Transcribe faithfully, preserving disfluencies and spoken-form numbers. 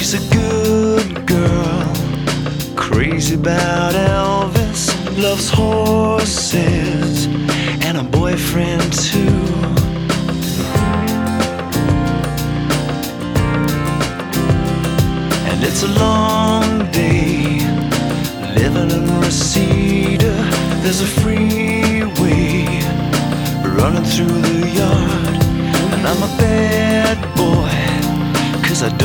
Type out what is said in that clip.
She's a good girl, crazy about Elvis, loves horses and a boyfriend too. And it's a long day living in Reseda. There's a freeway running through the yard, and I'm a bad boy 'cause I don't